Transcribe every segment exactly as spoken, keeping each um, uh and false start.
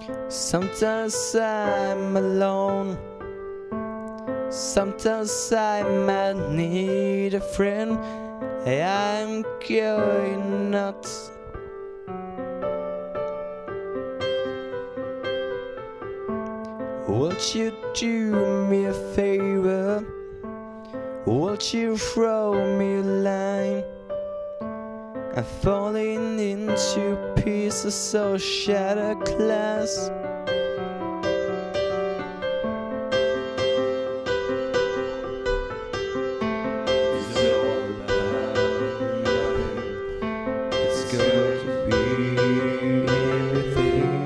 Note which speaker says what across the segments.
Speaker 1: Sometimes I'm alone, sometimes I might need a friend. I'm going nuts. Would you do me a favor? Would you throw me a line? I'm falling into pieces of shattered glass. It's all about nothing. It's going to be everything.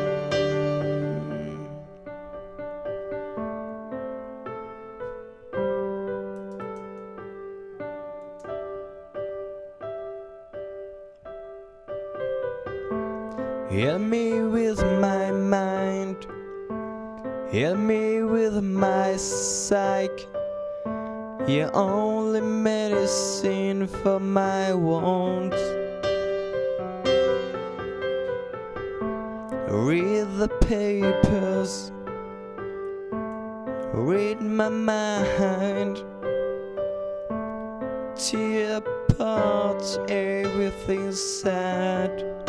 Speaker 1: Help me with my mind, help me with my psyche. You're only medicine for my wounds. Read the papers, read my mind. Tear apart everything sad.